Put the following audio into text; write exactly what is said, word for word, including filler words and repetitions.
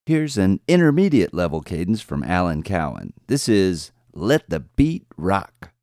Here's an intermediate level cadence from Alan Cowan. This is Let the Beat Rock.